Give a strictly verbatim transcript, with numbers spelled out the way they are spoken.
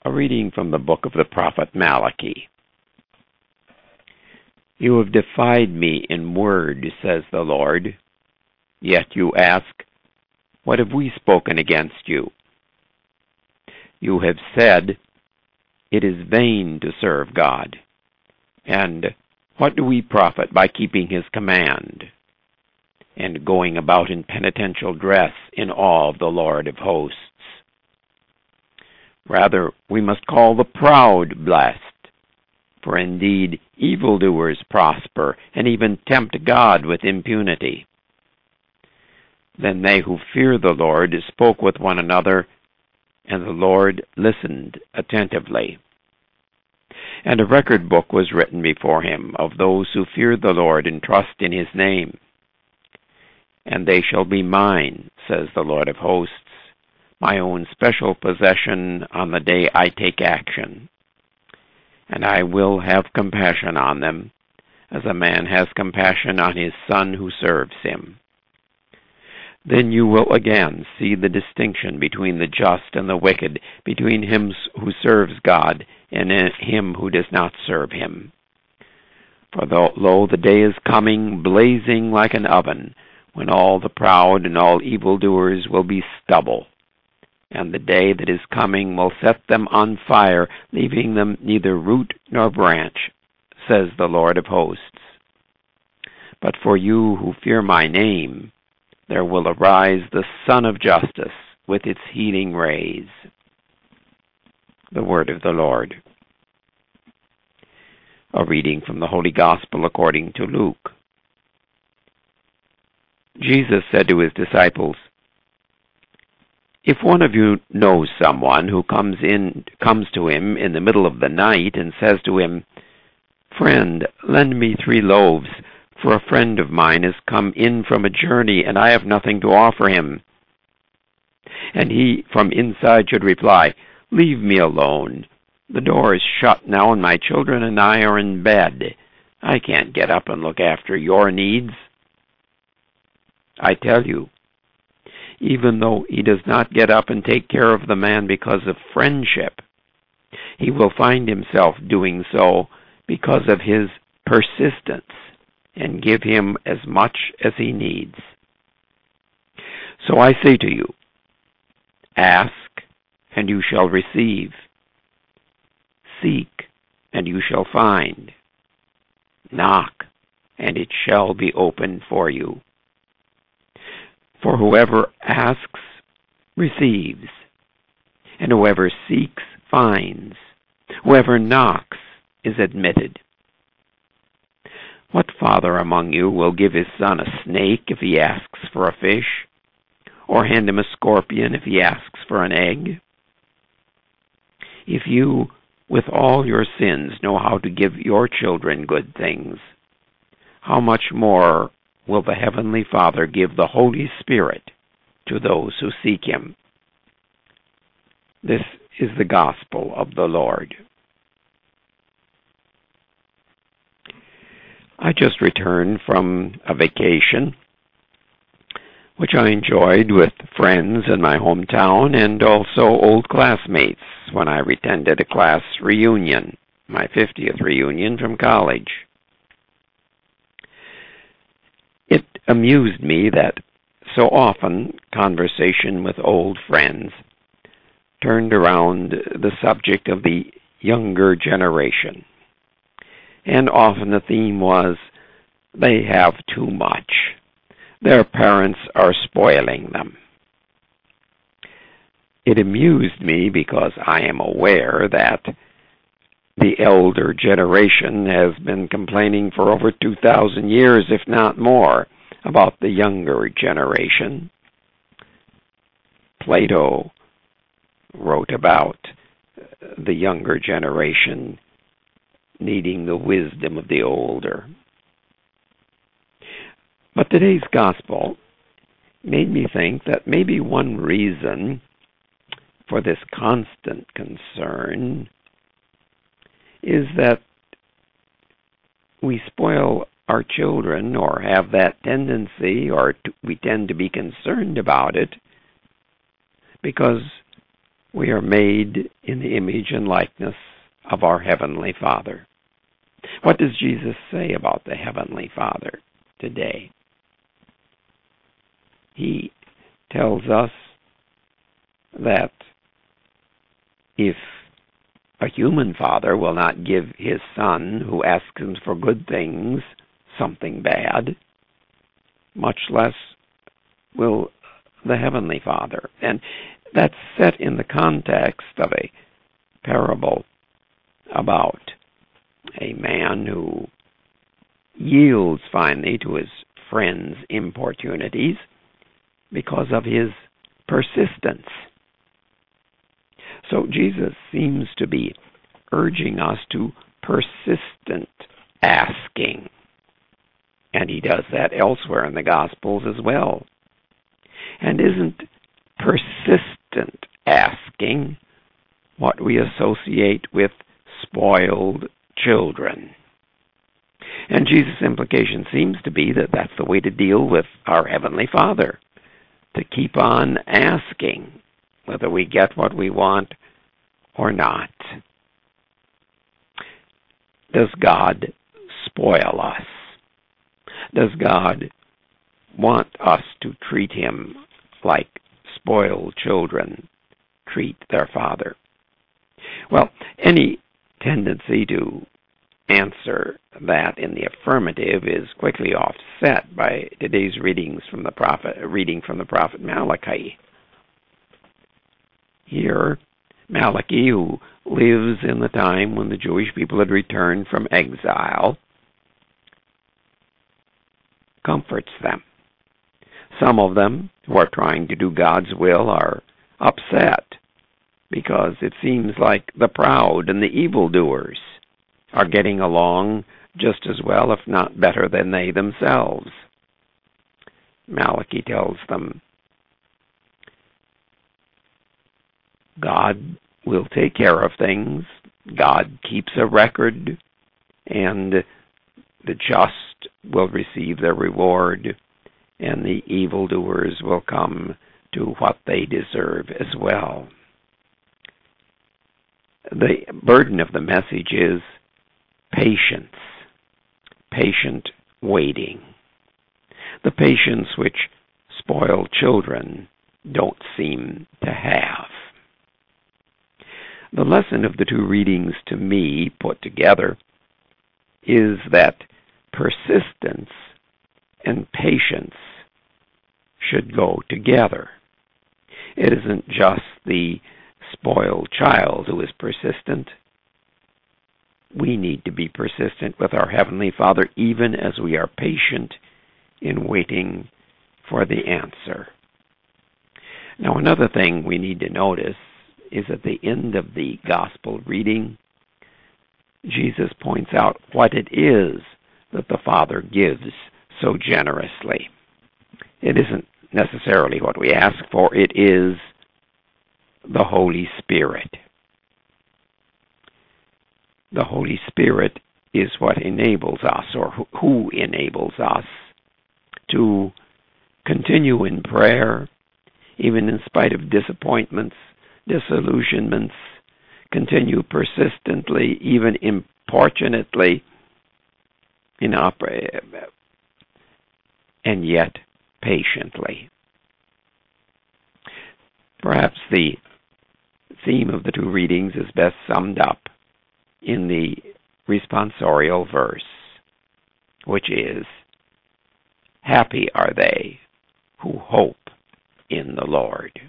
A reading from the book of the prophet Malachi. You have defied me in word, says the Lord. Yet you ask, what have we spoken against you? You have said, it is vain to serve God. And what do we profit by keeping his command and going about in penitential dress in awe of the Lord of hosts? Rather, we must call the proud blessed, for indeed evildoers prosper and even tempt God with impunity. Then they who fear the Lord spoke with one another, and the Lord listened attentively. And a record book was written before him of those who fear the Lord and trust in his name. And they shall be mine, says the Lord of hosts, my own special possession on the day I take action. And I will have compassion on them, as a man has compassion on his son who serves him. Then you will again see the distinction between the just and the wicked, between him who serves God and him who does not serve him. For lo, the day is coming, blazing like an oven, when all the proud and all evildoers will be stubble. And the day that is coming will set them on fire, leaving them neither root nor branch, says the Lord of hosts. But for you who fear my name, there will arise the Sun of Justice with its healing rays. The word of the Lord. A reading from the Holy Gospel according to Luke. Jesus said to his disciples, if one of you knows someone who comes in, comes to him in the middle of the night and says to him, friend, lend me three loaves, for a friend of mine has come in from a journey, and I have nothing to offer him. And he from inside should reply, leave me alone. The door is shut now, and my children and I are in bed. I can't get up and look after your needs. I tell you, even though he does not get up and take care of the man because of friendship, he will find himself doing so because of his persistence, and give him as much as he needs. So I say to you, ask, and you shall receive. Seek, and you shall find. Knock, and it shall be opened for you. For whoever asks, receives, and whoever seeks, finds. Whoever knocks is admitted. What father among you will give his son a snake if he asks for a fish, or hand him a scorpion if he asks for an egg? If you, with all your sins, know how to give your children good things, how much more will the Heavenly Father give the Holy Spirit to those who seek him? This is the gospel of the Lord. I just returned from a vacation, which I enjoyed with friends in my hometown and also old classmates when I attended a class reunion, my fiftieth reunion from college. It amused me that so often conversation with old friends turned around the subject of the younger generation. And often the theme was, they have too much. Their parents are spoiling them. It amused me because I am aware that the elder generation has been complaining for over two thousand years, if not more, about the younger generation. Plato wrote about the younger generation needing the wisdom of the older. But today's gospel made me think that maybe one reason for this constant concern is that we spoil our children, or have that tendency, or we tend to be concerned about it because We are made in the image and likeness of our Heavenly Father. What does Jesus say about the Heavenly Father today? He tells us that if a human father will not give his son who asks him for good things something bad, much less will the Heavenly Father. And that's set in the context of a parable about a man who yields finally to his friend's importunities because of his persistence. So Jesus seems to be urging us to persistent asking. And he does that elsewhere in the Gospels as well. And isn't persistent asking what we associate with spoiled children? And Jesus' implication seems to be that that's the way to deal with our Heavenly Father, to keep on asking whether we get what we want or not. Does God spoil us? Does God want us to treat him like spoiled children treat their father? Well, any tendency to answer that in the affirmative is quickly offset by today's readings from the prophet, reading from the prophet Malachi. Here, Malachi, who lives in the time when the Jewish people had returned from exile, comforts them. Some of them who are trying to do God's will are upset because it seems like the proud and the evildoers are getting along just as well, if not better, than they themselves. Malachi tells them, God will take care of things. God keeps a record, and the just will receive their reward, and the evildoers will come to what they deserve as well. The burden of the message is patience, patient waiting. The patience which spoiled children don't seem to have. The lesson of the two readings to me put together is that persistence and patience should go together. It isn't just the spoiled child who is persistent. We need to be persistent with our Heavenly Father even as we are patient in waiting for the answer. Now, another thing we need to notice is at the end of the Gospel reading, Jesus points out what it is that the Father gives so generously. It isn't necessarily what we ask for, it is the Holy Spirit. The Holy Spirit is what enables us, or who enables us, to continue in prayer, even in spite of disappointments, disillusionments, continue persistently, even importunately, in opera, and yet patiently. Perhaps the theme of the two readings is best summed up in the responsorial verse, which is, "Happy are they who hope in the Lord."